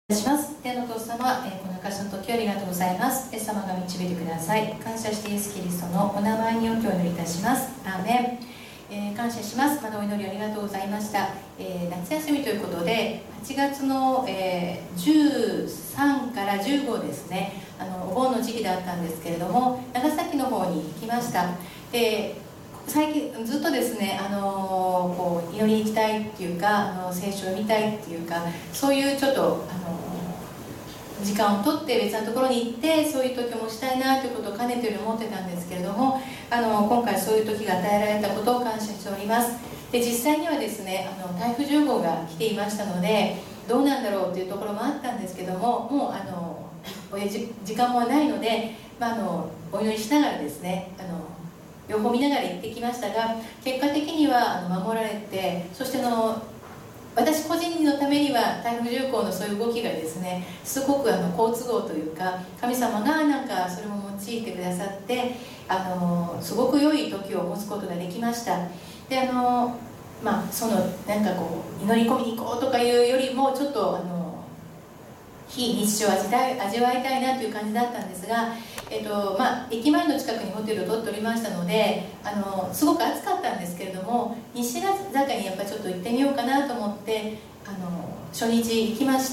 します。天のお父様、この証の時ありがとうございます。イエス様が導いてください。感謝してイエス・キリストのお名前にお祈りいたします。アーメン。感謝します。まだお祈りありがとうございました。夏休みということで8月の、13から15ですね、お盆の時期だったんですけれども、長崎の方に行きました。で最近ずっとですね、こう祈りに行きたいっていうか、聖書を見たいっていうか、そういうちょっと時間を取って別なところに行って、そういう時もしたいなということをかねてより思ってたんですけれども、今回そういう時が与えられたことを感謝しております。で実際にはですね、台風10号が来ていましたので、どうなんだろうというところもあったんですけども、もう時間もないので、お祈りしながらですね、両方見ながら行ってきましたが、結果的には守られて、そして私個人のためには台風10号のそういう動きがですね、すごく好都合というか、神様がなんかそれも用いてくださって、すごく良い時を持つことができました。でそのなんかこう祈り込みに行こうとかいうよりも、ちょっと非日常を味わいたいなという感じだったんですが、駅前の近くにホテルを取っておりましたので、すごく暑かったんですけれども、西坂にやっぱりちょっと行ってみようかなと思って初日行きまして、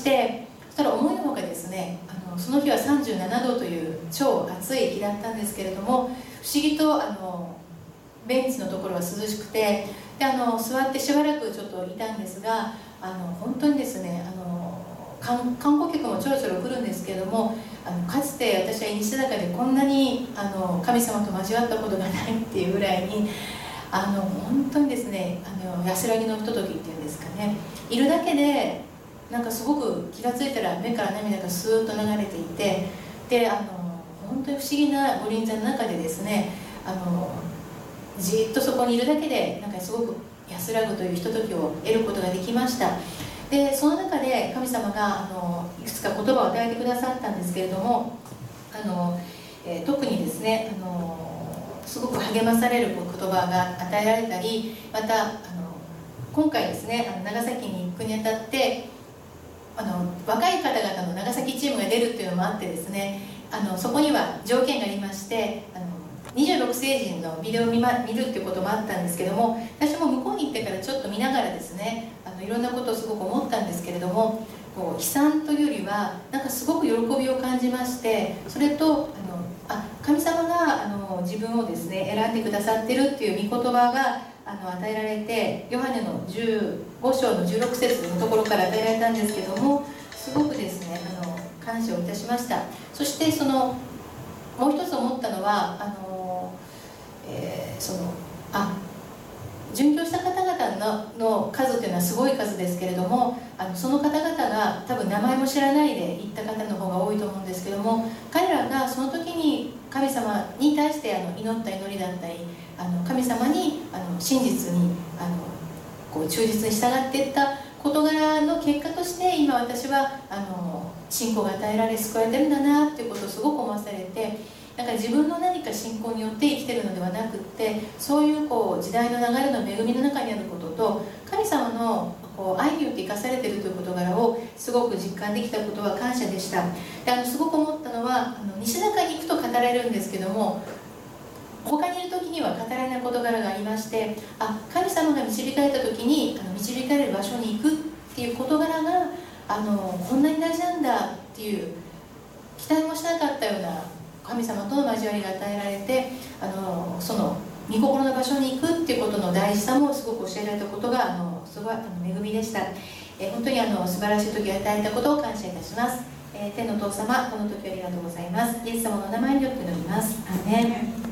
そしたら思いのほかですね、その日は37度という超暑い日だったんですけれども、不思議とベンチのところは涼しくて、で座ってしばらくちょっといたんですが、本当にですね、観光客もちょろちょろ来るんですけれども、かつて私は西坂でこんなに神様と交わったことがないっていうぐらいに、本当にですね、安らぎのひとときっていうんですかね、いるだけでなんかすごく気が付いたら目から涙がスーッと流れていて、で本当に不思議なご臨在の中でですね、じっとそこにいるだけでなんかすごく安らぐというひとときを得ることができました。でその中で神様がいくつか言葉を与えてくださったんですけれども、特にですね、すごく励まされる言葉が与えられたり、また今回ですね、長崎に行くにあたって若い方々の長崎チームが出るっていうのもあってですね、そこには条件がありまして、26世人のビデオを見るっていうこともあったんですけども、私も向こうに行ってからちょっと見ながらですね、いろんなことをすごく思ったんですけれども、こう悲惨というよりはなんかすごく喜びを感じまして、それと神様が自分をですね選んでくださってるっていう御言葉が与えられて、ヨハネの15章の16節のところから与えられたんですけども、すごくですね感謝をいたしました。そしてもう一つ思ったのは殉教した方々の数というのはすごい数ですけれども、その方々が多分名前も知らないで行った方の方が多いと思うんですけども、彼らがその時に神様に対して祈った祈りだったり、神様に真実にこう忠実に従っていった事柄の結果として、今私は信仰が与えられ救われてるんだなっていうことをすごく思わされて、なんか自分の何か信仰によって生きてるのではなくって、そういう時代の流れの恵みの中にあることと、神様の愛によって生かされているという事柄をすごく実感できたことは感謝でした。ですごく思ったのは、西坂に行くと語られるんですけども、他にいる時には語られない事柄がありまして、神様が導かれた時に導かれる場所に行くっていう事柄がこんなに大事なんだっていう期待もしなかったような神様との交わりが与えられて、その御心の場所に行くっていうことの大事さもすごく教えられたことがすごい恵みでした。本当に素晴らしい時を与えたことを感謝いたします。天のお父様、この時ありがとうございます。イエス様の名前によって祈ります。アーメン。